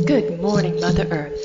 Good morning, Mother Earth.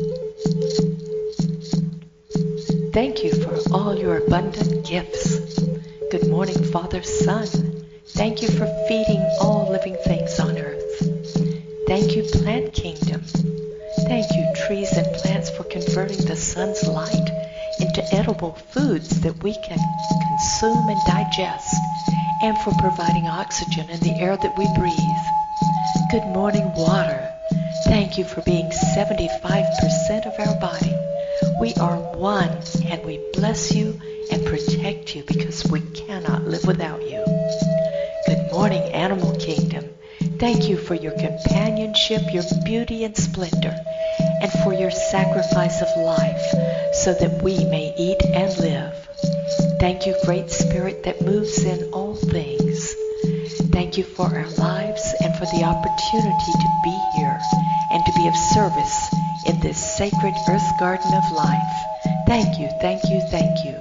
Thank you for all your abundant gifts. Good morning, Father Sun. Thank you for feeding all living things on earth. Thank you, Plant Kingdom. Thank you, trees and plants, for converting the sun's light into edible foods that we can consume and digest, and for providing oxygen in the air that we breathe. Good morning, water. Thank you for being 75% of our body. We are one, and we bless you and protect you because we cannot live without you. Good morning, Animal Kingdom. Thank you for your companionship, your beauty and splendor, and for your sacrifice of life so that we may eat and live. Thank you, Great Spirit that moves in all things. Thank you for our lives and for the opportunity to be here and to be of service in this sacred earth garden of life. Thank you, thank you, thank you.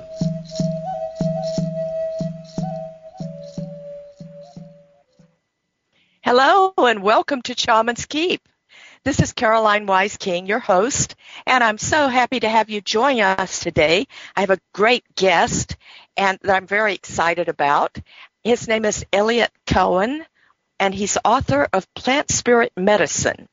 Hello and welcome to Shaman's Keep. This is Caroline Wise King, your host, and I'm so happy to have you join us today. I have a great guest and that I'm very excited about. His name is Elliot Cohen, and he's author of Plant Spirit Medicine.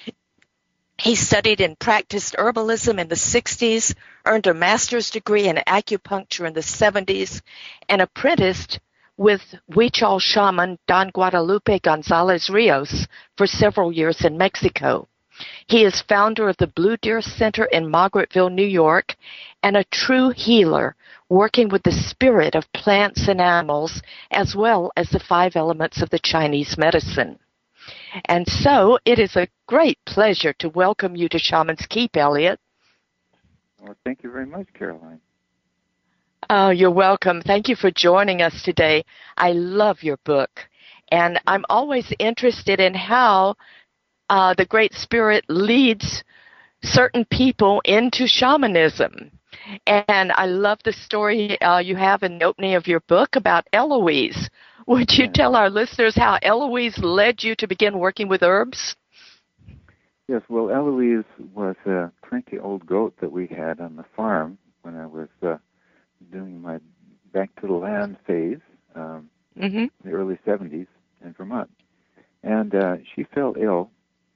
He studied and practiced herbalism in the 60s, earned a master's degree in acupuncture in the 70s, and apprenticed with Huichol shaman Don Guadalupe Gonzalez Rios for several years in Mexico. He is founder of the Blue Deer Center in Margaretville, New York, and a true healer, working with the spirit of plants and animals, as well as the 5 elements of the Chinese medicine. And so it is a great pleasure to welcome you to Shaman's Keep, Elliot. Well, thank you very much, Caroline. Oh, you're welcome. Thank you for joining us today. I love your book, and I'm always interested in how the Great Spirit leads certain people into shamanism. And I love the story you have in the opening of your book about Eloise. Would you tell our listeners how Eloise led you to begin working with herbs? Yes, well, Eloise was a cranky old goat that we had on the farm when I was doing my back to the land phase in the early 70s in Vermont. And she fell ill,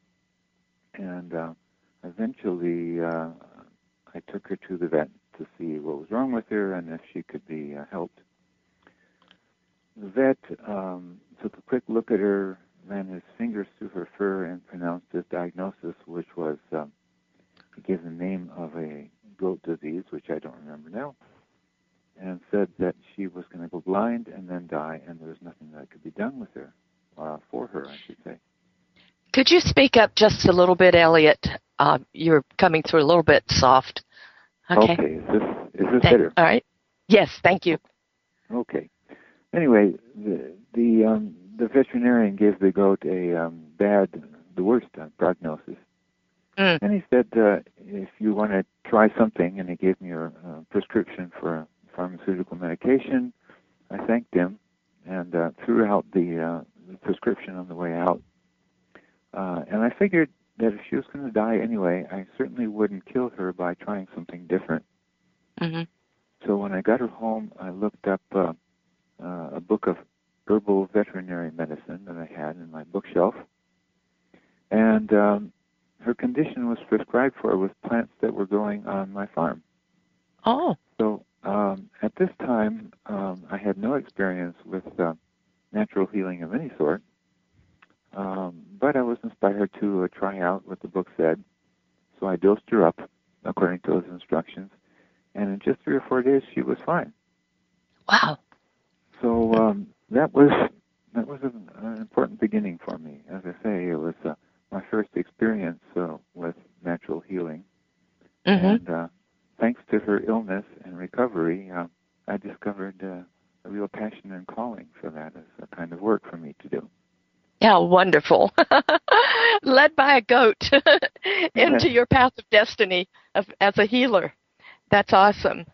and eventually I took her to the vet to see what was wrong with her and if she could be helped. The vet took a quick look at her, ran his fingers through her fur, and pronounced his diagnosis, which was, he gave the name of a goat disease, which I don't remember now, and said that she was going to go blind and then die, and there was nothing that could be done with her, for her, I should say. Could you speak up just a little bit, Elliot? You're coming through a little bit soft. Okay. Is this better? All right. Yes, thank you. Okay. Anyway, the veterinarian gave the goat the worst prognosis. And he said, if you want to try something, and he gave me a prescription for pharmaceutical medication. I thanked him and threw out the prescription on the way out. And I figured that if she was going to die anyway, I certainly wouldn't kill her by trying something different. So when I got her home, I looked up a book of herbal veterinary medicine that I had in my bookshelf. And her condition was prescribed for with plants that were growing on my farm. Oh. So at this time, I had no experience with natural healing of any sort. But I was inspired to try out what the book said. So I dosed her up according to those instructions. And in just 3 or 4 days, she was fine. Wow. So that was an important beginning for me. As I say, it was my first experience with natural healing. And thanks to her illness and recovery, I discovered a real passion and calling for that as a kind of work for me to do. Yeah, wonderful. Led by a goat into your path of destiny as a healer. That's awesome.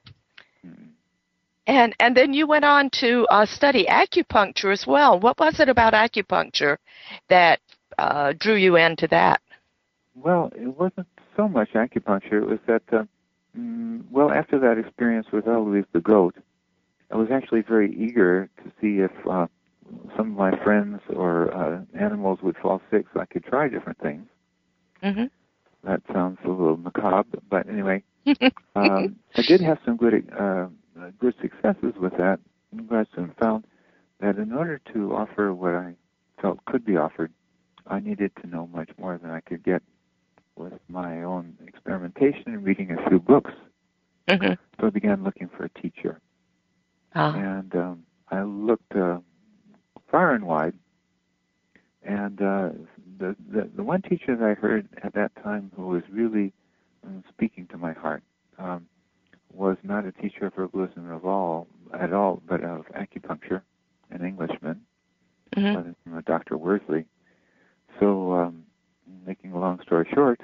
And then you went on to study acupuncture as well. What was it about acupuncture that drew you into that? Well, it wasn't so much acupuncture. It was that, well, after that experience with Eloise the goat, I was actually very eager to see if some of my friends or animals would fall sick so I could try different things. Mm-hmm. That sounds a little macabre, but anyway, I did have some good successes with that. I soon found that in order to offer what I felt could be offered, I needed to know much more than I could get with my own experimentation and reading a few books. Mm-hmm. So I began looking for a teacher. And I looked far and wide, and the one teacher that I heard at that time who was really speaking to my heart was not a teacher of herbalism at all, but of acupuncture, an Englishman, by the name of Dr. Worsley. So, making a long story short,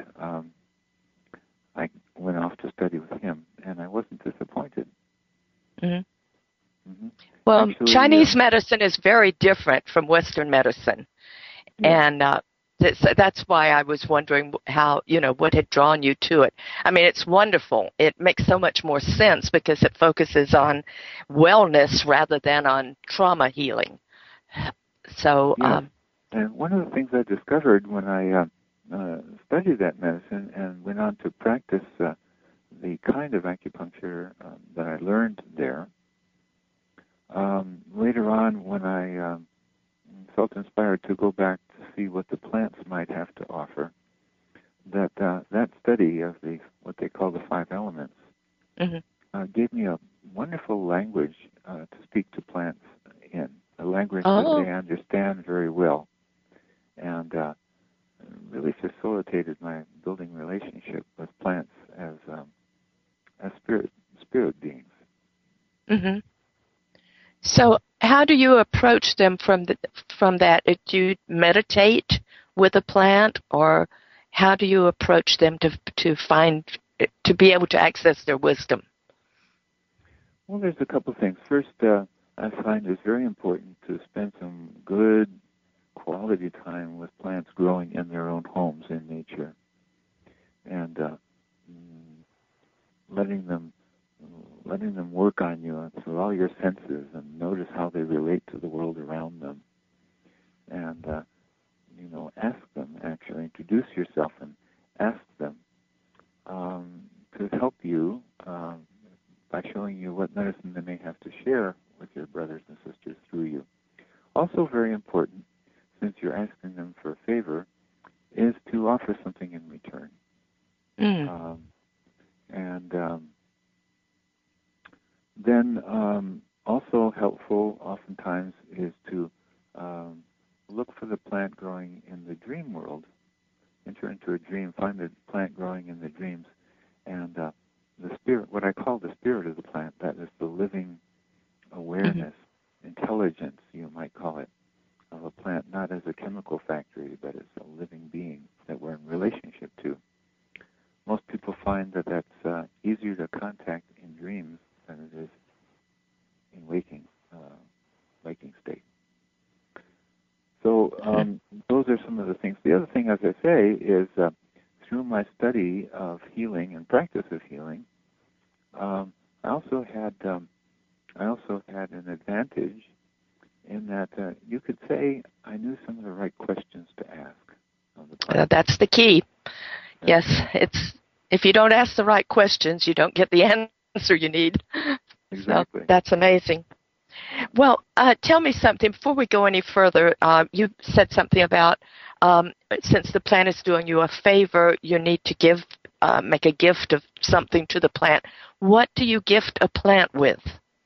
I went off to study with him, and I wasn't disappointed. Mm-hmm. Mm-hmm. Well, actually, Chinese medicine is very different from Western medicine, and that's why I was wondering how, what had drawn you to it. I mean, it's wonderful. It makes so much more sense because it focuses on wellness rather than on trauma healing. So, and one of the things I discovered when I studied that medicine and went on to practice the kind of acupuncture that I learned there, later on when I felt inspired to go back to see what the plants might have to offer, that study of what they call the 5 elements gave me a wonderful language to speak to plants in, a language that they understand very well, and really facilitated my building relationship with plants as spirit beings. Mm-hmm. So how do you approach them from that? Do you meditate with a plant, or how do you approach them to be able to access their wisdom? Well, there's a couple things. First, I find it's very important to spend some good quality time with plants growing in their own homes in nature, and letting them work on you through all your senses, and notice how they relate to the world around them. And ask them, actually introduce yourself and ask them to help you by showing you what medicine they may have to share with your brothers and sisters through you. Also very important, since you're asking them for a favor, is to offer something in return. Then also helpful oftentimes is to look for the plant growing in the dream world. Enter into a dream, find the plant growing in the dreams, and the spirit, what I call the spirit of the plant, that is the living awareness, intelligence, you might call it, of a plant, not as a chemical factory, but as a living being that we're in relationship to. Most people find that that's easier to contact in dreams than it is in waking state. So those are some of the things. The other thing, as I say, is through my study of healing and practice of healing, I also had an advantage in that you could say I knew some of the right questions to ask of the plant. That's the key. Yes, it's if you don't ask the right questions, you don't get the answer you need. Exactly. So that's amazing. Well, tell me something before we go any further. You said something about since the plant is doing you a favor, you need to make a gift of something to the plant. What do you gift a plant with?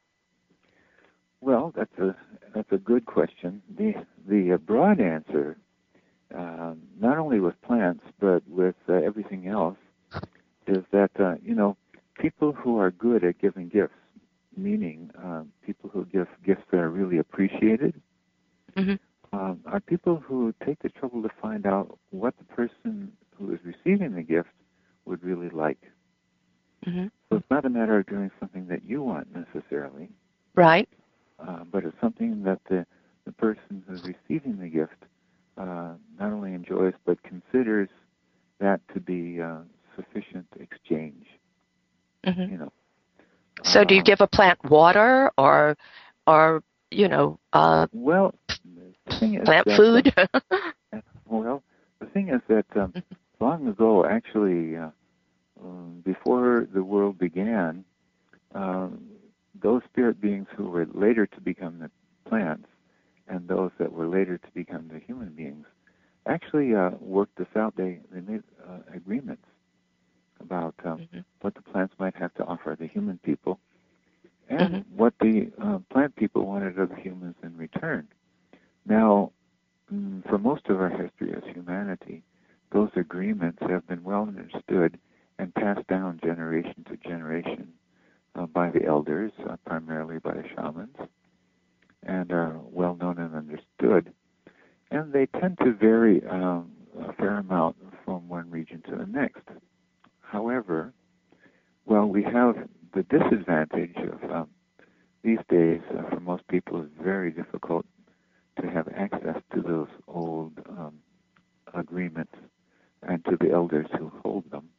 Well, that's a good question. The broad answer, not only with plants but with everything else, is that people who are good at giving gifts, meaning people who give gifts that are really appreciated, are people who take the trouble to find out what the person who is receiving the gift would really like. So it's not a matter of doing something that you want necessarily. Right. But it's something that the person who's receiving the gift not only enjoys but considers that So do you give a plant water or well, the thing is plant that, food? well, the thing is that long ago, actually, before the world began, those spirit beings who were later to become the plants and those that were later to become the human beings actually worked this out. They made agreements about what the plants might have to offer the human people and what the plant people wanted of the humans in return. Now, for most of our history as humanity, those agreements have been well understood and passed down generation to generation by the elders, primarily by the shamans, and are well known and understood. And they tend to vary a fair amount from one region to the next. However, we have the disadvantage of these days, for most people, it's very difficult to have access to those old agreements and to the elders who hold them.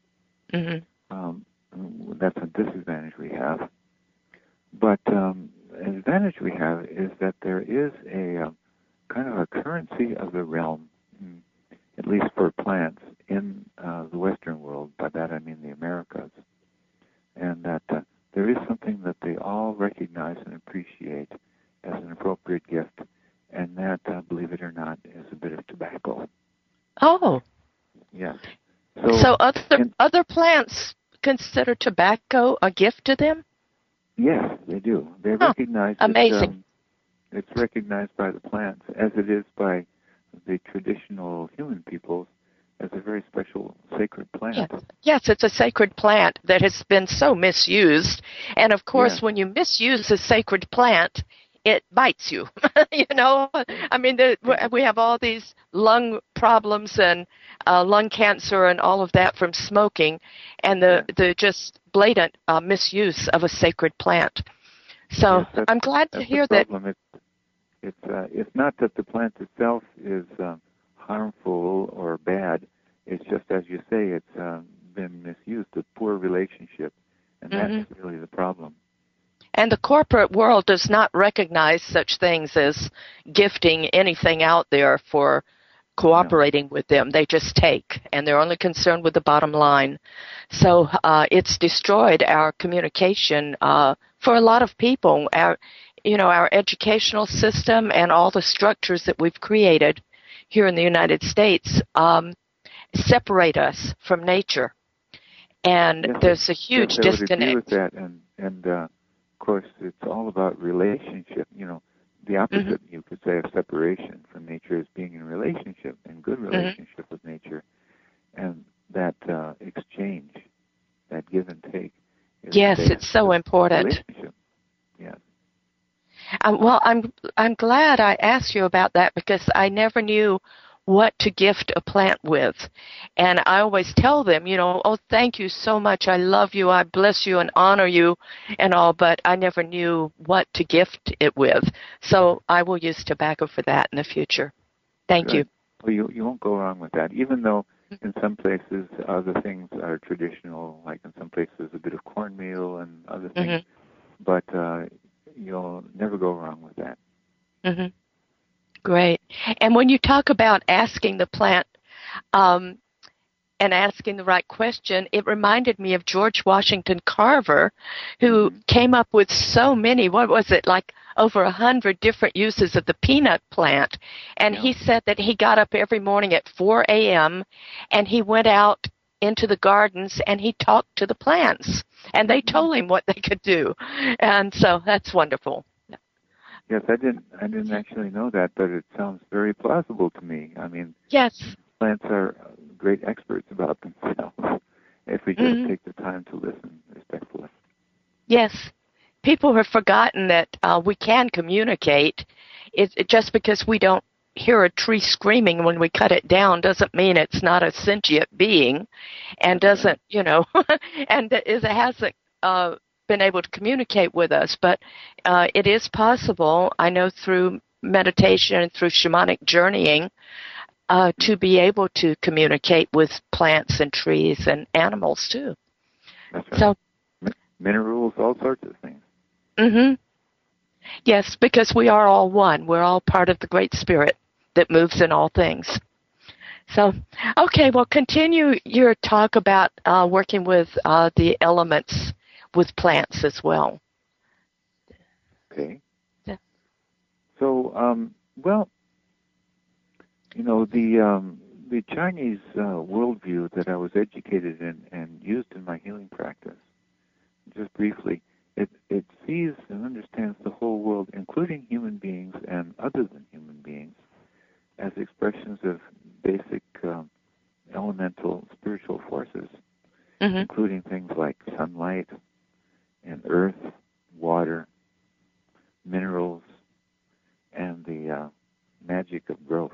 That's a disadvantage we have. But an advantage we have is that there is a kind of a currency of the realm, at least for plants, in the Western world. By that I mean the Americas. And that there is something that they all recognize and appreciate as an appropriate gift, and that, believe it or not, is a bit of tobacco. Oh. Yes. So other plants consider tobacco a gift to them? Yes, they do. They recognize amazing. It's recognized by the plants, as it is by the traditional human peoples, as a very special sacred plant. Yes, it's a sacred plant that has been so misused. And, of course, when you misuse a sacred plant, it bites you. I mean, we have all these lung problems and lung cancer and all of that from smoking and the just blatant misuse of a sacred plant. So I'm glad to hear that. It's not that the plant itself is harmful or bad. It's just, as you say, it's been misused, a poor relationship, and that's really the problem. And the corporate world does not recognize such things as gifting anything out there for cooperating with them. They just take, and they're only concerned with the bottom line. So it's destroyed our communication for a lot of people. Our educational system and all the structures that we've created here in the United States separate us from nature. And there's a huge disconnect. I would agree with that, and of course, it's all about relationship. The opposite, you could say, of separation from nature is being in relationship, in good relationship with nature, and that exchange, that give and take. Yes, it's so important. Yes. Well, I'm glad I asked you about that because I never knew what to gift a plant with. And I always tell them, oh, thank you so much. I love you. I bless you and honor you and all, but I never knew what to gift it with. So I will use tobacco for that in the future. Thank you. Well, you won't go wrong with that, even though in some places other things are traditional, like in some places a bit of cornmeal and other things, but you'll never go wrong with that. Great. And when you talk about asking the plant and asking the right question, it reminded me of George Washington Carver, who came up with so many, like over 100 different uses of the peanut plant. And he said that he got up every morning at 4 a.m. and he went out into the gardens and he talked to the plants. And they told him what they could do. And so that's wonderful. Yes, I didn't actually know that, but it sounds very plausible to me. I mean, plants are great experts about themselves if we just take the time to listen respectfully. Yes. People have forgotten that we can communicate. Just because we don't hear a tree screaming when we cut it down doesn't mean it's not a sentient being and doesn't, and it hasn't been able to communicate with us, but it is possible, I know through meditation and through shamanic journeying, to be able to communicate with plants and trees and animals too. That's right. So minerals, all sorts of things. Mm-hmm. Yes, because we are all one. We're all part of the Great Spirit that moves in all things. So, okay, well, continue your talk about working with the elements with plants as well. Okay. Yeah. So, well, the Chinese worldview that I was educated in and used in my healing practice, just briefly, it sees and understands the whole world, including human beings and other than human beings, as expressions of basic elemental spiritual forces, including things like sunlight and earth, water, minerals, and the magic of growth.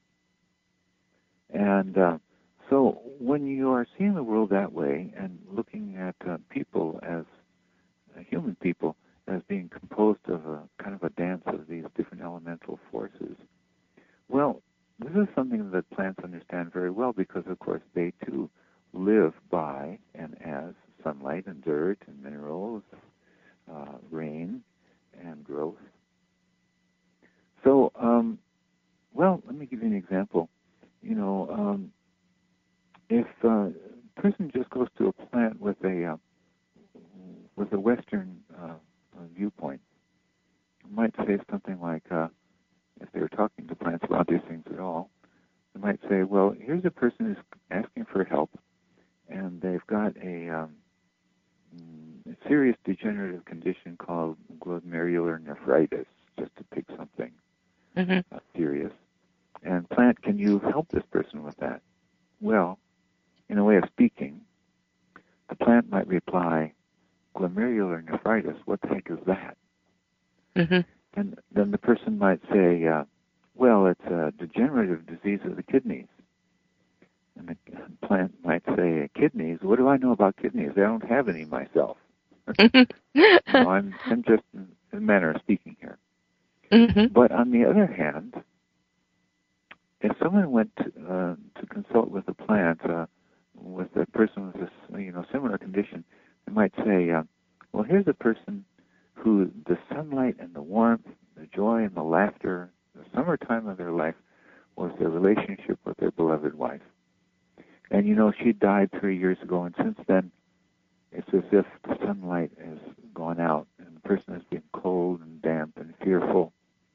And so when you are seeing the world that way and looking at people as human people as being composed of a kind of a dance of these different elemental forces, well, this is something that plants understand very well because, of course, they too live by and as sunlight and dirt and minerals, rain and growth. So, well, let me give you an example. If a person just goes to a plant with a Western viewpoint, might say something like, if they were talking to plants about these things at all, they might say, well, here's a person who's asking for help, and they've got a serious degenerative condition called glomerular nephritis, just to pick something serious. And plant, can you help this person with that? Well, in a way of speaking, the plant might reply, glomerular nephritis, what the heck is that? And then the person might say, well, it's a degenerative disease of the kidneys. And the plant might say, kidneys? What do I know about kidneys? I don't have any myself. I'm just in a manner of speaking here. But on the other hand, if someone went to consult with a plant, with a person with a similar condition, they might say, well, here's a person who the sunlight and the warmth, the joy and the laughter, the summertime of their life was their relationship with their beloved wife. And she died 3 years ago, and since then, it's as if the sunlight has gone out, and the person has been cold and damp and fearful.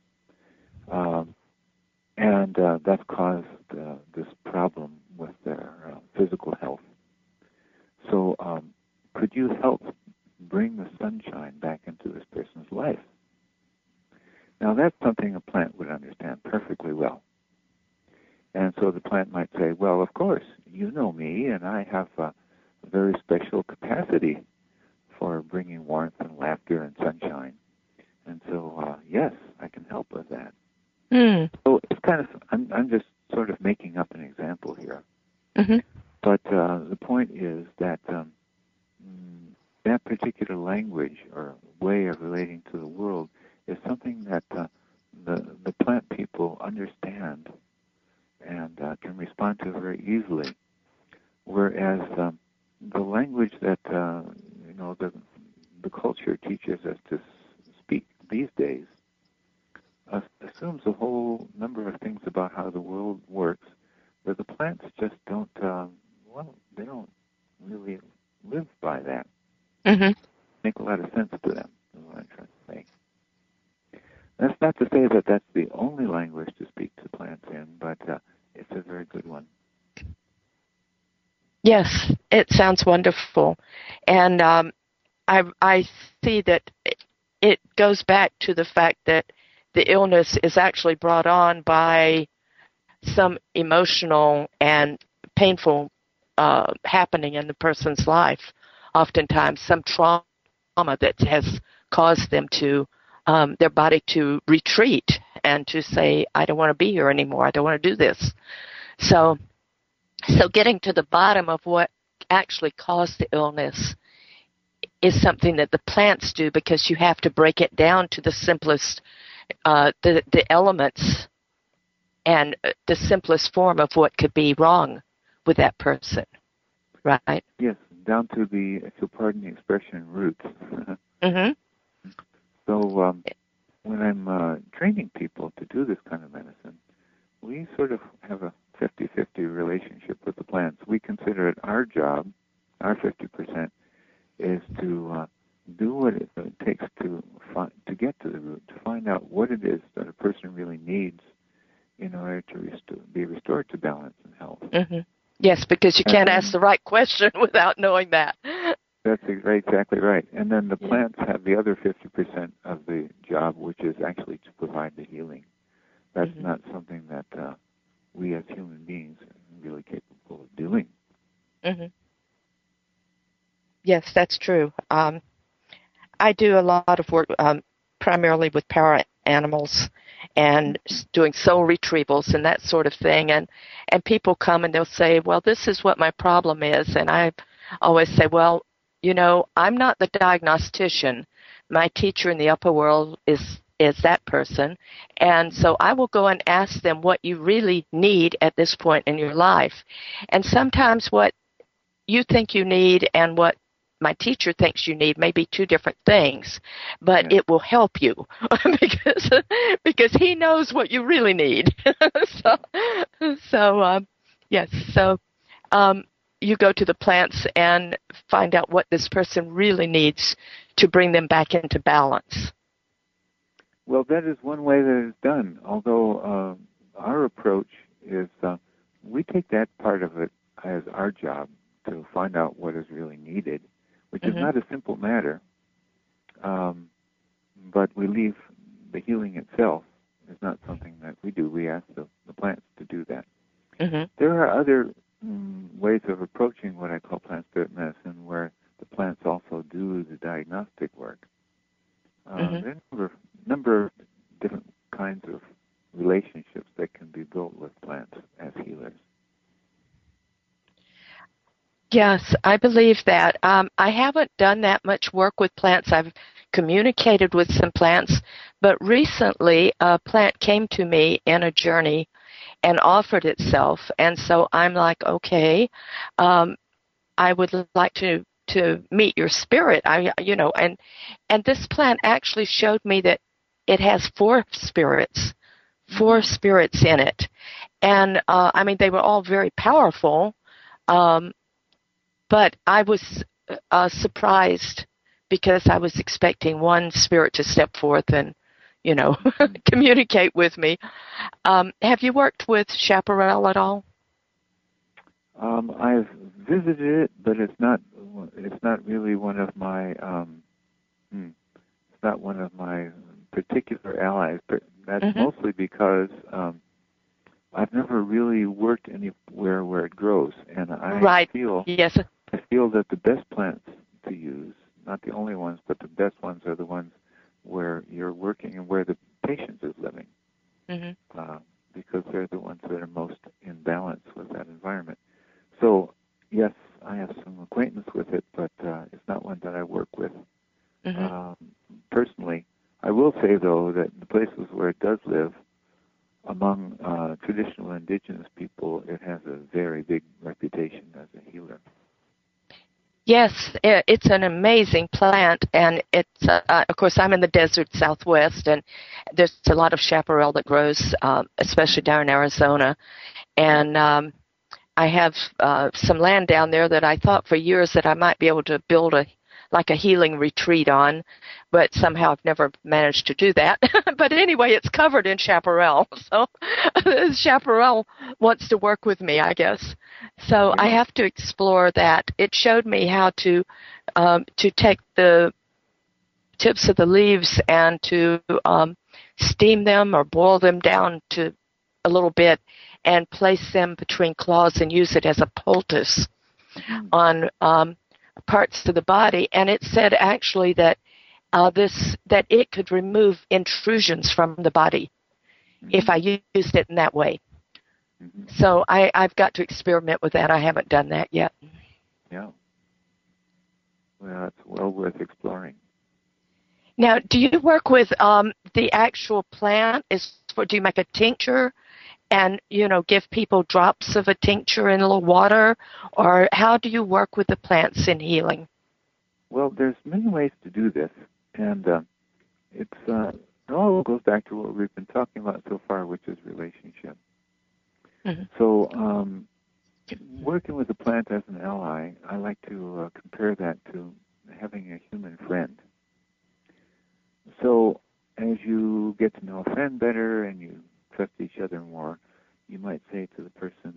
And that's caused this problem with their physical health. So could you help bring the sunshine back into this person's life? Now, that's something a plant would understand perfectly well. And so the plant might say, well, of course, you know me, and I have a very special capacity for bringing warmth and laughter and sunshine. And so, yes, I can help with that. So it's kind of, I'm just sort of making up an example here. But the point is that that particular language or way of relating to the world is something that the plant people understand and can respond to very easily. Whereas the language that the culture teaches us to speak these days assumes a whole number of things about how the world works, but the plants just don't, they don't really live by that. Make a lot of sense to them, is what I'm trying to say. That's not to say that that's the only language to speak to plants in, but it's a very good one. Yes, it sounds wonderful. And I see that it goes back to the fact that the illness is actually brought on by some emotional and painful happening in the person's life. Oftentimes, some trauma that has caused them to, their body to retreat and to say, I don't want to be here anymore. I don't want to do this. So getting to the bottom of what actually caused the illness is something that the plants do, because you have to break it down to the simplest, the elements and the simplest form of what could be wrong with that person, right? Yes, down to the, if you'll pardon the expression, roots. Mm-hmm. So when I'm training people to do this kind of medicine, we sort of have a 50-50 relationship with the plants. We consider it our job, our 50%, is to do what it takes to get to the root, to find out what it is that a person really needs in order to be restored to balance and health. Mm-hmm. Yes, because you can't ask the right question without knowing that. That's exactly right. And then the plants have the other 50% of the job, which is actually to provide the healing. That's not something that we as human beings are really capable of doing. Mm-hmm. Yes, that's true. I do a lot of work primarily with para animals and doing soul retrievals and that sort of thing. And people come and they'll say, well, this is what my problem is. And I always say, well, you know, I'm not the diagnostician. My teacher in the upper world is that person. And so I will go and ask them what you really need at this point in your life. And sometimes what you think you need and what my teacher thinks you need may be two different things, but it will help you because he knows what you really need. Yes. So you go to the plants and find out what this person really needs to bring them back into balance. Well, that is one way that it's done, although our approach is we take that part of it as our job to find out what is really needed, which is not a simple matter, but we leave the healing itself is not something that we do. We ask the plants to do that. There are other ways of approaching what I call plant spirit medicine where the plants also do the diagnostic work. There are a number of different kinds of relationships that can be built with plants as healers. Yes, I believe that. I haven't done that much work with plants. I've communicated with some plants, but recently a plant came to me in a journey and offered itself, and so I'm like, okay, I would like to meet your spirit. And this plant actually showed me that it has four spirits in it, and I mean they were all very powerful. But I was surprised because I was expecting one spirit to step forth and, communicate with me. Have you worked with chaparral at all? I've visited it, but it's not really one of my it's not one of my particular allies. But that's mostly because I've never really worked anywhere where it grows, and I feel that the best plants to use, not the only ones, but the best ones are the ones where you're working and where the patient is living, because they're the ones that are most in balance with that environment. So, yes, I have some acquaintance with it, but it's not one that I work with personally. I will say, though, that the places where it does live, among traditional indigenous people, it has a very big reputation as a healer. Yes, it's an amazing plant, and it's, of course, I'm in the desert Southwest, and there's a lot of chaparral that grows, especially down in Arizona, and I have some land down there that I thought for years that I might be able to build a healing retreat on, but somehow I've never managed to do that. But anyway, it's covered in chaparral, so chaparral wants to work with me, I guess. So I have to explore that. It showed me how to take the tips of the leaves and to steam them or boil them down to a little bit and place them between claws and use it as a poultice on parts of the body. And it said actually that that it could remove intrusions from the body if I used it in that way. So I've got to experiment with that. I haven't done that yet. Yeah. Well, it's well worth exploring. Now, do you work with the actual plant? Do you make a tincture and, give people drops of a tincture in a little water? Or how do you work with the plants in healing? Well, there's many ways to do this, and it all goes back to what we've been talking about so far, which is relationship. Mm-hmm. So working with the plant as an ally, I like to compare that to having a human friend. So as you get to know a friend better and you trust each other more, you might say to the person,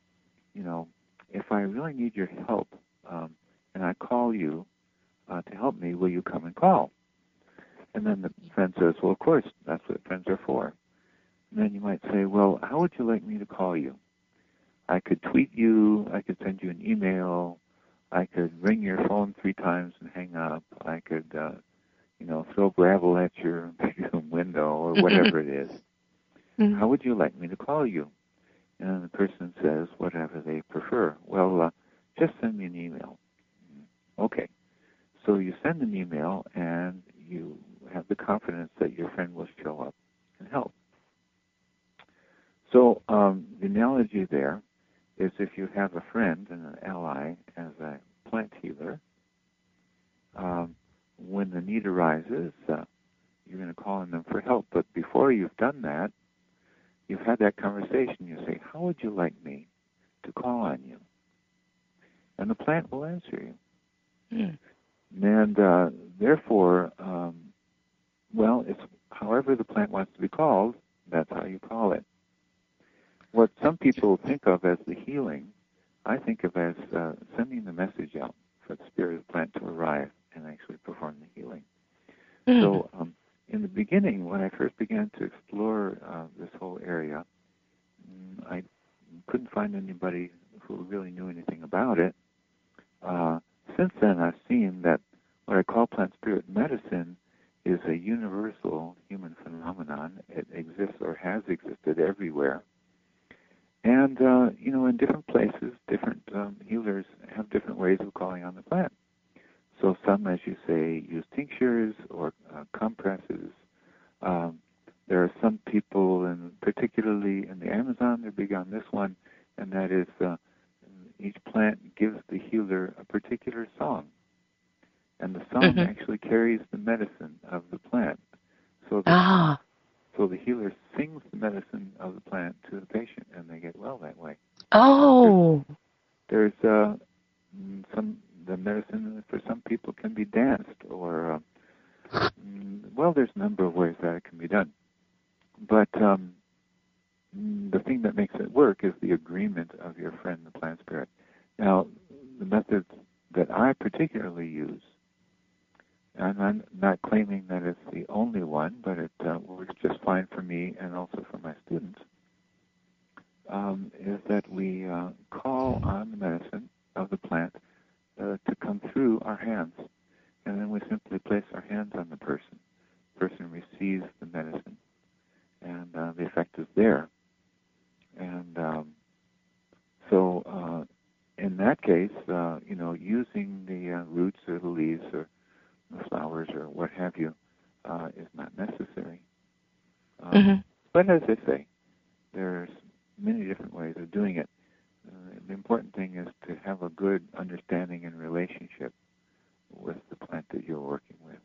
if I really need your help and I call you to help me, will you come and call? And then the friend says, well, of course, that's what friends are for. And then you might say, well, how would you like me to call you? I could tweet you, I could send you an email, I could ring your phone 3 times and hang up, I could, throw gravel at your bedroom window or whatever it is. Mm-hmm. How would you like me to call you? And the person says whatever they prefer. Well, just send me an email. Okay. So you send an email and you have the confidence that your friend will show up and help. So the analogy there is if you have a friend and an ally as a plant healer, when the need arises, you're going to call on them for help. But before you've done that, you've had that conversation. You say, how would you like me to call on you? And the plant will answer you. Mm. And therefore, it's however the plant wants to be called, that's how you call it. What some people think of as the healing, I think of as sending the message out for the spirit of the plant to arrive and actually perform the healing. Mm. So in the beginning, when I first began to explore this whole area, I couldn't find anybody who really knew anything about it. Since then, I've seen that what I call plant spirit medicine is a universal human phenomenon. It exists or has existed everywhere. And, in different places, different healers have different ways of calling on the plant. So some, as you say, use tinctures or compresses. There are some people, and particularly in the Amazon, they're big on this one, and that is each plant gives the healer a particular song. And the song actually carries the medicine of the plant. So the healer sings the medicine of the plant to the patient, and they get well that way. Oh. There's the medicine for some people can be danced, or there's a number of ways that it can be done. But the thing that makes it work is the agreement of your friend, the plant spirit. Now, the method that I particularly use, and I'm not claiming that it's the only one, but it works just fine for me and also for my students, is that we call on the medicine of the plant to come through our hands. And then we simply place our hands on the person. The person receives the medicine, and the effect is there. And so in that case, using the roots or the leaves or the flowers or what have you is not necessary. But as I say, there's many different ways of doing it. The important thing is to have a good understanding and relationship with the plant that you're working with.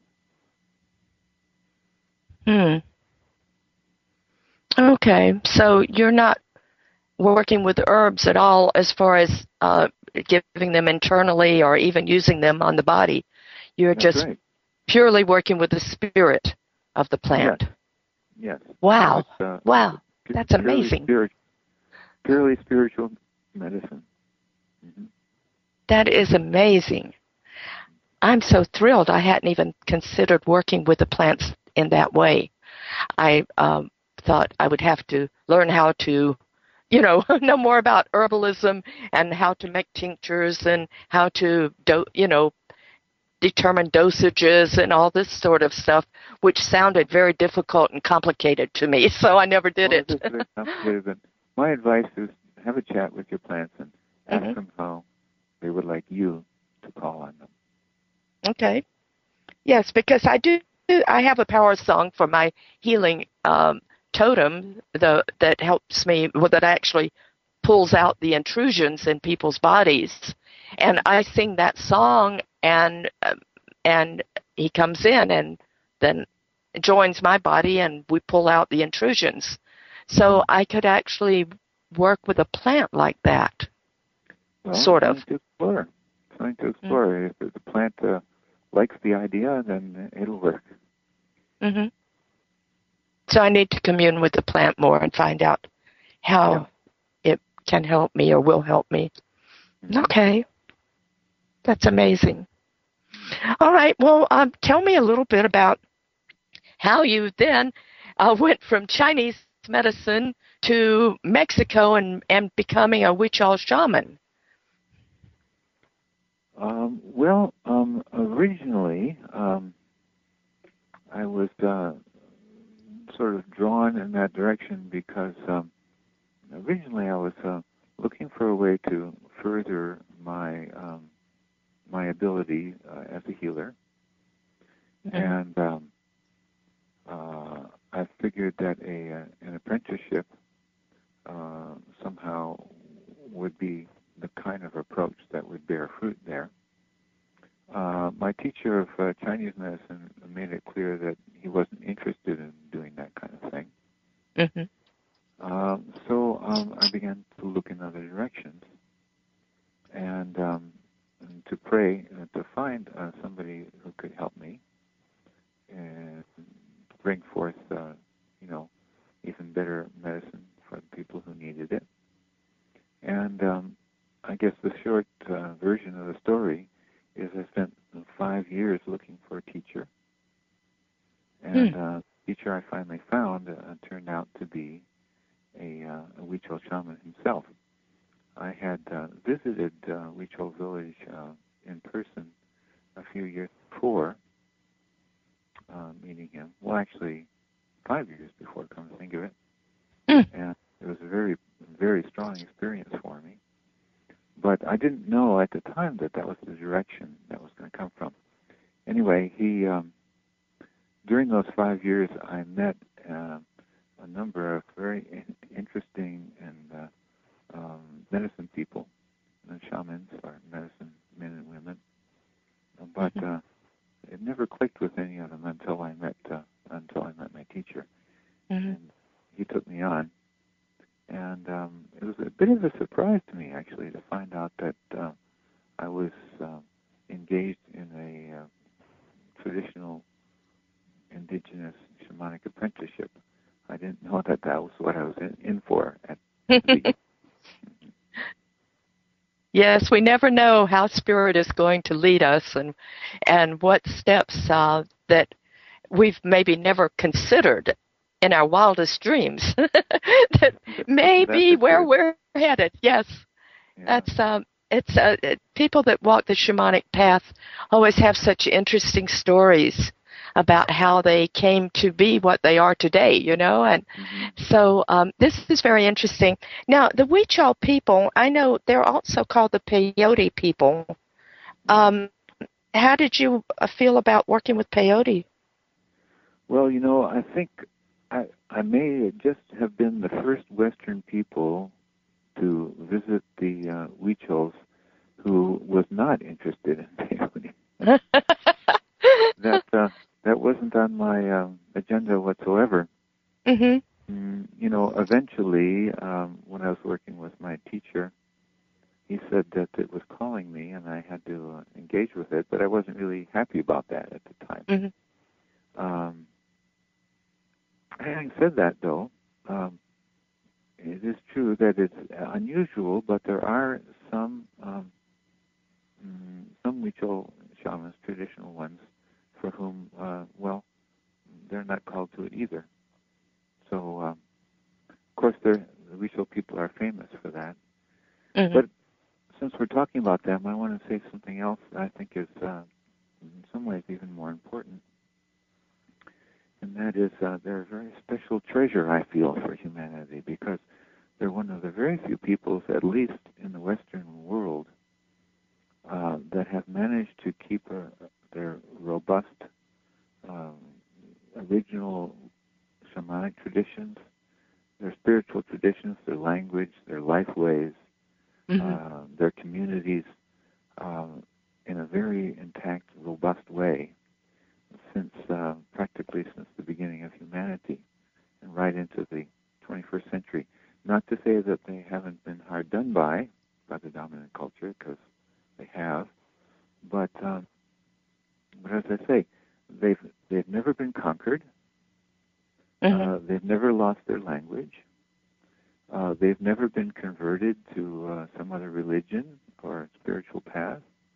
Okay, so you're not working with herbs at all as far as giving them internally or even using them on the body. You're That's just right. Purely working with the spirit of the plant. Yes. Wow. Wow. That's amazing. Purely spiritual medicine. Mm-hmm. That is amazing. I'm so thrilled. I hadn't even considered working with the plants in that way. I thought I would have to learn how to, know more about herbalism and how to make tinctures and how to, determine dosages and all this sort of stuff, which sounded very difficult and complicated to me, so I never did it. It's very complicated, but my advice is have a chat with your plants and ask them how they would like you to call on them. Okay. Yes, because I have a power song for my healing totem that helps me, well, that actually pulls out the intrusions in people's bodies. And I sing that song, and he comes in and then joins my body, and we pull out the intrusions. So I could actually work with a plant like that, sort of. Trying to explore. If the plant likes the idea, then it'll work. Mm-hmm. So I need to commune with the plant more and find out how it can help me or will help me. Mm-hmm. Okay. That's amazing. All right. Well, tell me a little bit about how you then went from Chinese medicine to Mexico and becoming a Huichol shaman. Originally, I was sort of drawn in that direction because originally I was looking for a way to further my my ability as a healer, and I figured that an apprenticeship somehow would be the kind of approach that would bear fruit there. My teacher of Chinese medicine made it clear that he wasn't interested in doing that kind of thing. Mm-hmm. So I began to look in other directions and to pray to find somebody who could help me and bring forth, even better medicine for the people who needed it. And I guess the short version of the story is I spent 5 years looking for a teacher. And the teacher I finally found turned out to be a Huichol shaman himself. I had visited Huichol village in person a few years before meeting him. Well, actually, 5 years before, come to think of it. And it was a very, very strong experience for me. But I didn't know at the time that was the direction that was going to come from. Anyway, he during those 5 years, I met a number of very interesting and medicine people, shamans or medicine men and women. But it never clicked with any of them until I met my teacher. Mm-hmm. And he took me on. And it was a bit of a surprise to me, actually, to find out that I was engaged in a traditional indigenous shamanic apprenticeship. I didn't know that was what I was in for at the beginning. Yes, we never know how Spirit is going to lead us and what steps that we've maybe never considered in our wildest dreams that may be where we're headed. Yes, that's people that walk the shamanic path always have such interesting stories about how they came to be what they are today, and so this is very interesting. Now, the Huichol people, I know they're also called the peyote people. How did you feel about working with peyote? Well, I think I may just have been the first Western people to visit the Huichols who was not interested in peyote. That wasn't on my agenda whatsoever. Mm-hmm. Eventually, when I was working with my teacher, he said that it was calling me and I had to engage with it, but I wasn't really happy about that at the time. Mm-hmm. Having said that, though, it is true that it's unusual, but there are some Huichol shamans, traditional ones, for whom, they're not called to it either. So, of course, the Huichol people are famous for that. Mm-hmm. But since we're talking about them, I want to say something else that I think is, in some ways, even more important. And that is, they're a very special treasure, I feel, for humanity, because they're one of the very few peoples, at least in the Western world, that have managed to keep their robust, original shamanic traditions, their spiritual traditions, their language, their life ways, their communities, in a very intact, robust way practically since the beginning of humanity and right into the 21st century. Not to say that they haven't been hard done by the dominant culture, because they have, but as I say, they've never been conquered. They've never lost their language. They've never been converted to some other religion or spiritual path,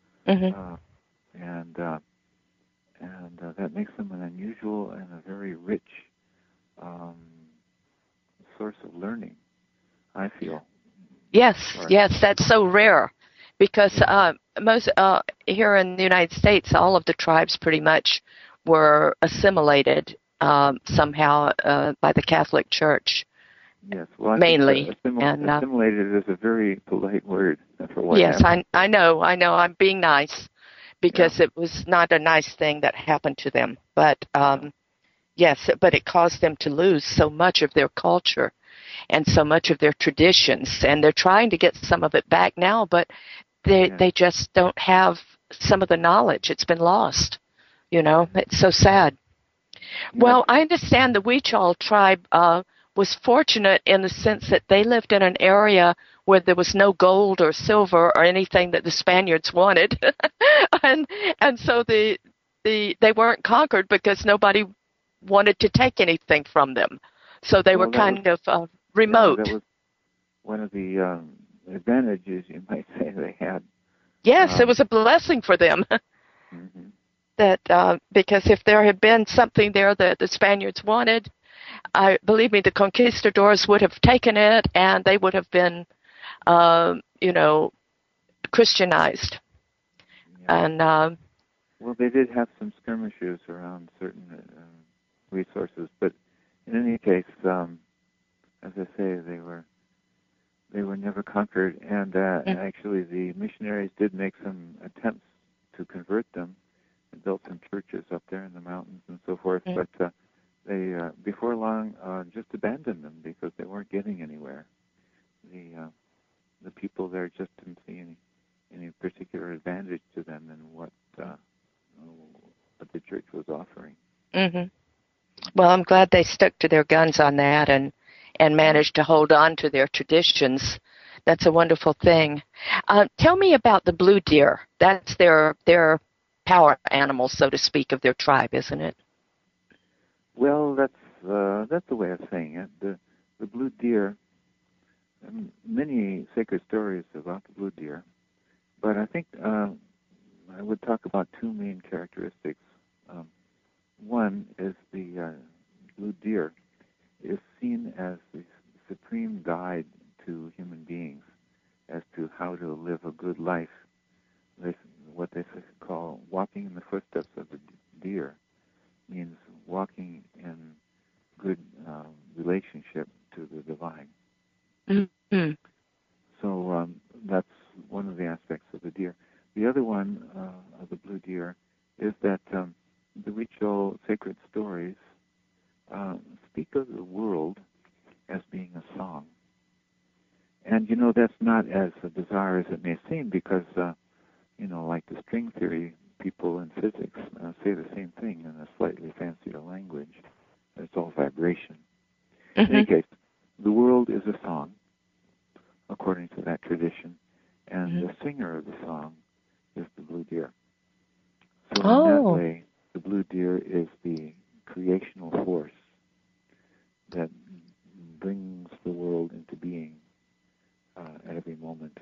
and that makes them an unusual and a very rich source of learning, I feel. Yes, that's so rare, because most here in the United States, all of the tribes pretty much were assimilated somehow by the Catholic Church. Yes, well, I mainly. Think assimilated is a very polite word for what yes, happened. I know. I'm being nice, because it was not a nice thing that happened to them. But yes, but it caused them to lose so much of their culture and so much of their traditions, and they're trying to get some of it back now, but they just don't have some of the knowledge. It's been lost. It's so sad. Yes. Well, I understand the Huichol tribe was fortunate in the sense that they lived in an area where there was no gold or silver or anything that the Spaniards wanted, and so they weren't conquered because nobody wanted to take anything from them. So they were kind of remote. Yeah, that was one of the advantages, you might say, they had. Yes, it was a blessing for them. That because if there had been something there that the Spaniards wanted, believe me, the conquistadors would have taken it, and they would have been, Christianized. Yeah. And well, they did have some skirmishes around certain resources, but in any case, as I say, they were never conquered, and actually the missionaries did make some attempts to convert them and built some churches up there in the mountains and so forth, but they before long just abandoned them because they weren't getting anywhere. The people there just didn't see any particular advantage to them in what the church was offering. Well, I'm glad they stuck to their guns on that and managed to hold on to their traditions. That's a wonderful thing. Tell me about the blue deer. That's their power animal, so to speak, of their tribe, isn't it? Well, that's the way of saying it. The blue deer. Many sacred stories about the blue deer, but I think I would talk about two main characteristics. One is the blue deer is seen as the supreme guide to human beings as to how to live a good life. What they call walking in the footsteps of the deer means walking in good relationship to the divine. So that's one of the aspects of the deer. The other one of the blue deer is that the Huichol sacred stories speak of the world as being a song. And, that's not as bizarre as it may seem because, like the string theory, people in physics say the same thing in a slightly fancier language. It's all vibration. In any case, the world is a song, according to that tradition, and the singer of the song is the blue deer. So in that way, the blue deer is the creational force that brings the world into being at every moment.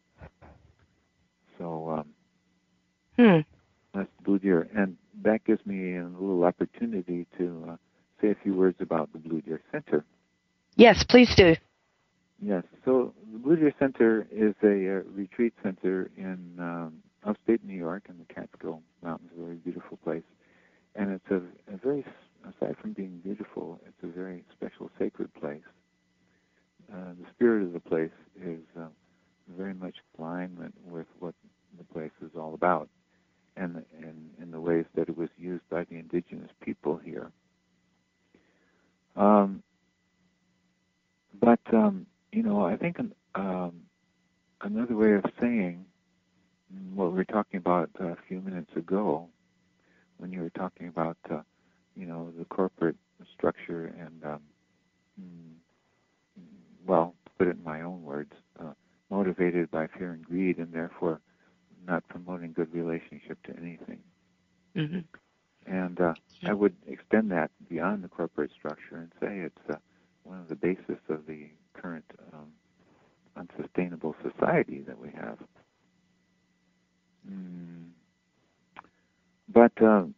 So that's the blue deer, and that gives me a little opportunity to say a few words about the Blue Deer Center. Yes, please do. Yes, so the Blue Deer Center is a retreat center in upstate New York in the Catskill Mountains, a very beautiful place. And it's a very, aside from being beautiful, it's a very special sacred place. The spirit of the place is very much in alignment with what the place is all about and in the ways that it was used by the indigenous people here. another way of saying what we were talking about a few minutes ago, when you were talking about, the corporate structure and, well, to put it in my own words, motivated by fear and greed, and therefore not promoting good relationship to anything. Mm-hmm. And I would extend that beyond the corporate structure and say it's one of the basis of the current unsustainable society that we have. But,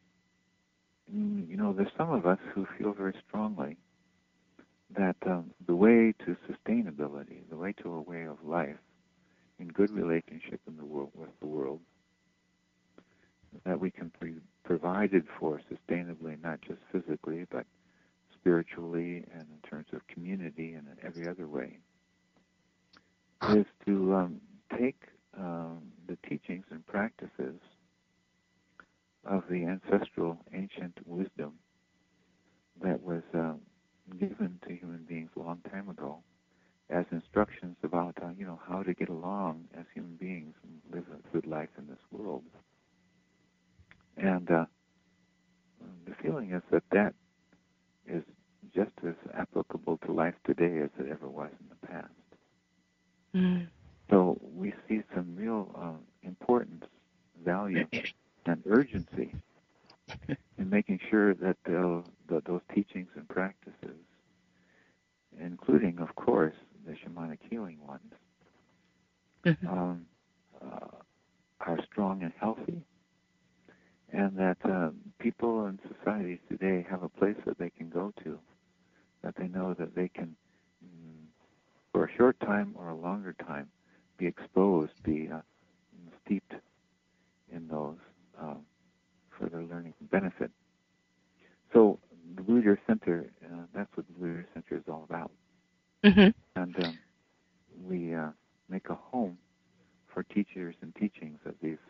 there's some of us who feel very strongly that the way to sustainability, the way to a way of life in good relationship in the world with the world, that we can be provided for sustainably, not just physically, but spiritually and in terms of community and in every other way, is to take the teachings and practices of the ancestral ancient wisdom that was given to human beings a long time ago as instructions about how to get along as human beings and live a good life in this world. And the feeling is that is just as applicable to life today as it ever was in the past. Mm. So we see some real importance, value, and urgency in making sure that those teachings and practices, including, of course, the shamanic healing ones, Mm-hmm. Are strong and healthy, and that people and societies today have a place that they can go to, that they know that they can, for a short time or a longer time, be exposed, be steeped in those for their learning benefit. So the Blue Deer Center, that's what the Blue Deer Center is all about. Mm-hmm. And we make a home for teachers and teachings of these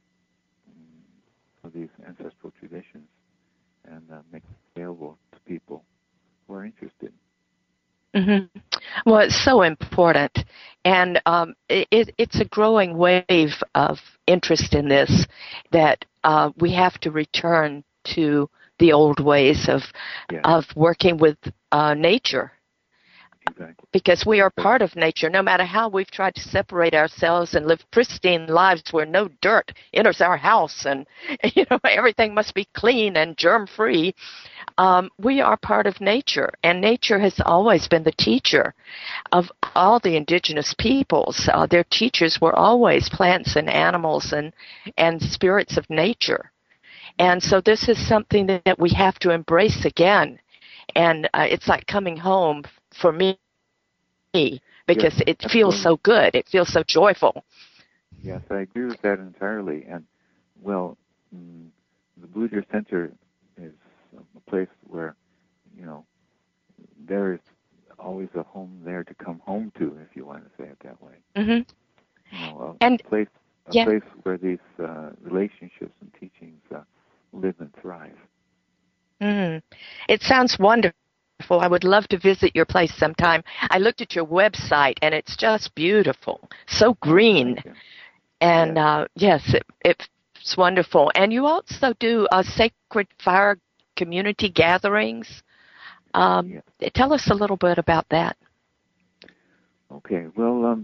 ancestral traditions, and make it available to people who are interested. Mm-hmm. Well, it's so important, and it's a growing wave of interest in this, that we have to return to the old ways of working with nature. Exactly. Because we are part of nature, no matter how we've tried to separate ourselves and live pristine lives where no dirt enters our house and everything must be clean and germ-free. We are part of nature, and nature has always been the teacher of all the indigenous peoples. Their teachers were always plants and animals and spirits of nature. And so this is something that we have to embrace again. And it's like coming home for me, because it feels so good. It feels so joyful. Yes, I agree with that entirely. And, well, the Blue Deer Center is a place where, there is always a home there to come home to, if you want to say it that way. Mm-hmm. A place where these relationships and teachings live and thrive. Mm-hmm. It sounds wonderful. I would love to visit your place sometime. I looked at your website, and it's just beautiful, so green. And yes, it's wonderful. And you also do Sacred Fire community gatherings. Tell us a little bit about that. Okay. Well,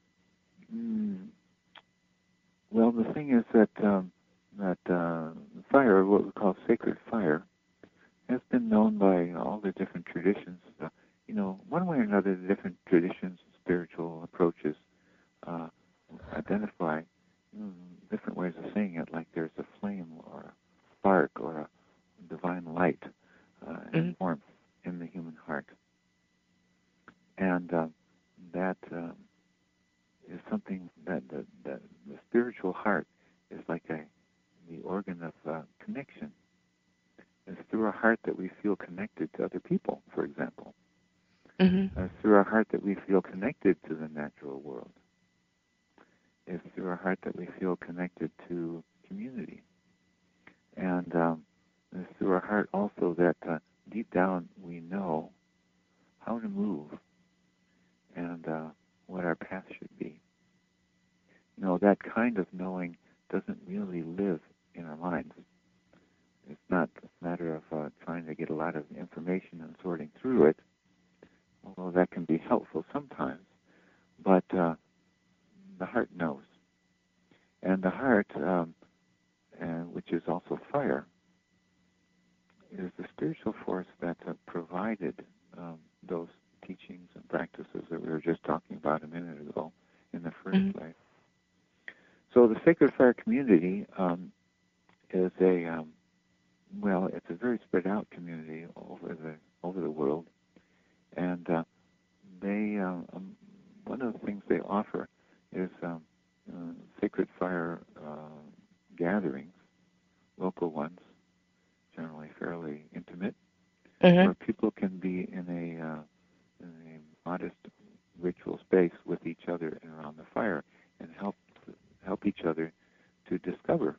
the thing is that fire, what we call sacred fire, has been known by all the different traditions. One way or another, the different traditions, spiritual approaches, identify different ways of saying it, like there's a flame or a spark or a divine light and warmth in the human heart. And that is something that the spiritual heart is like the organ of connection. It's through our heart that we feel connected to other people, for example. Mm-hmm. It's through our heart that we feel connected to the natural world. It's through our heart that we feel connected to community. And it's through our heart also that deep down we know how to move and what our path should be. that kind of knowing doesn't really live in our minds. It's not a matter of trying to get a lot of information and sorting through it, although that can be helpful sometimes. But the heart knows. And the heart, which is also fire, is the spiritual force that provided those teachings and practices that we were just talking about a minute ago in the first place. So the Sacred Fire community is it's a very spread out community over the world, and they one of the things they offer is Sacred Fire gatherings, local ones, generally fairly intimate, where people can be in a modest ritual space with each other and around the fire, and help each other to discover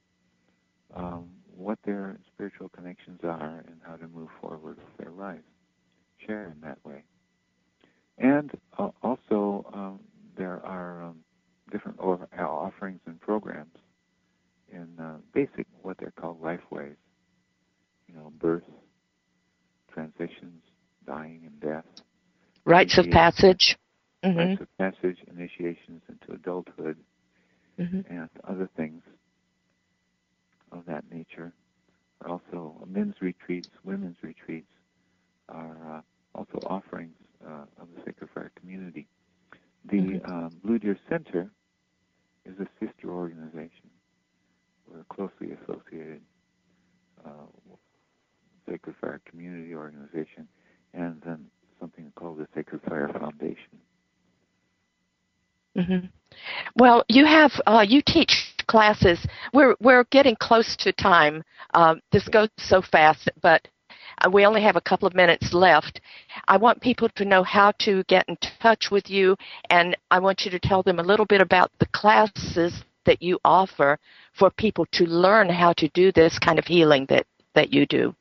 what their spiritual connections are and how to move forward with their lives. Share in that way. And also there are different offerings and programs in basic, what they're called life ways. Birth, transitions, dying and death. Rites of passage. Rites of passage, initiations into adulthood, and other things of that nature. Also, men's retreats, women's retreats are also offerings of the Sacred Fire community. The Blue Deer Center is a sister organization. We're closely associated with the Sacred Fire community organization, and then something called the Sacred Fire Foundation. Well, you teach classes. We're getting close to time. This goes so fast, but we only have a couple of minutes left. I want people to know how to get in touch with you, and I want you to tell them a little bit about the classes that you offer for people to learn how to do this kind of healing that you do.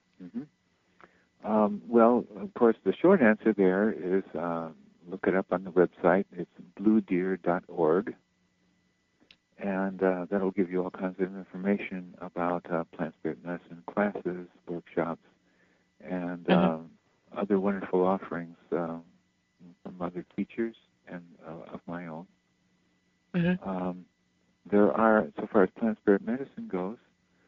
Well, of course, the short answer there is look it up on the website. It's bluedeer.org, and that'll give you all kinds of information about plant spirit medicine classes, workshops, and other wonderful offerings from other teachers and of my own. There are, so far as plant spirit medicine goes,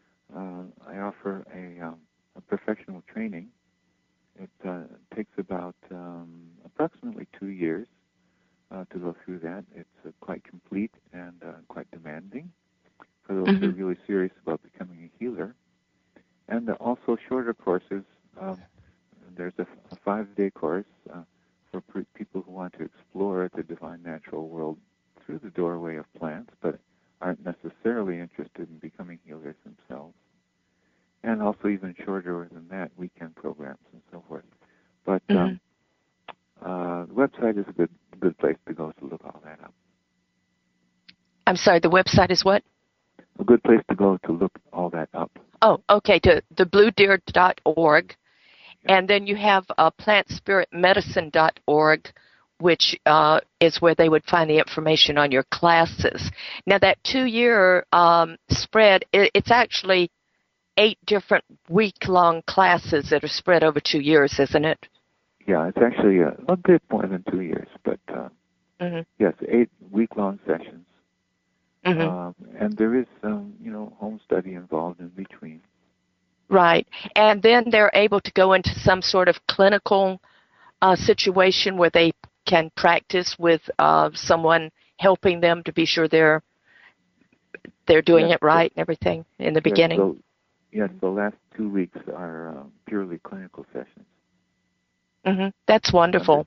I offer a professional training. It takes about approximately 2 years to go through that. It's quite complete and quite demanding for those who are really serious about becoming a healer. And also shorter courses. There's a 5-day course for people who want to explore the divine natural world through the doorway of plants, but aren't necessarily interested in becoming healers themselves. And also even shorter than that, weekend programs and so forth. But the website is a good place to go to look all that up. I'm sorry, the website is what? A good place to go to look all that up. Oh, okay, to thebluedeer.org. And then you have plantspiritmedicine.org, which is where they would find the information on your classes. Now, that 2-year spread, it's actually 8 different week-long classes that are spread over 2 years, isn't it? Yeah, it's actually a bit more than 2 years, but yes, 8 week-long sessions. And there is home study involved in between. Right. And then they're able to go into some sort of clinical situation where they can practice with someone helping them to be sure they're doing it right and everything in the beginning. Yes, the last 2 weeks are purely clinical sessions. That's wonderful.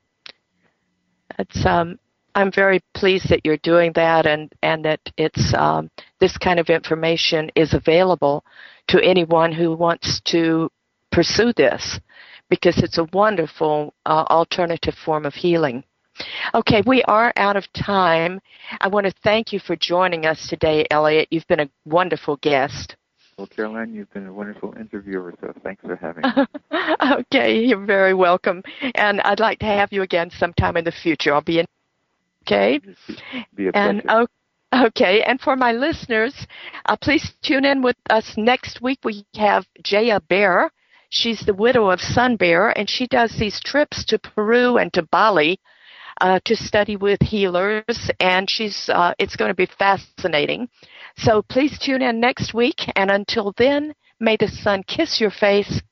It's I'm very pleased that you're doing that, and that it's this kind of information is available to anyone who wants to pursue this, because it's a wonderful alternative form of healing. Okay, we are out of time. I want to thank you for joining us today, Elliot. You've been a wonderful guest. Well, Caroline, you've been a wonderful interviewer, so thanks for having me. Okay, you're very welcome. And I'd like to have you again sometime in the future. I'll be in. Okay? Be a pleasure. Okay, and for my listeners, please tune in with us next week. We have Jaya Bear. She's the widow of Sun Bear, and she does these trips to Peru and to Bali to study with healers, and it's going to be fascinating. So please tune in next week, and until then, may the sun kiss your face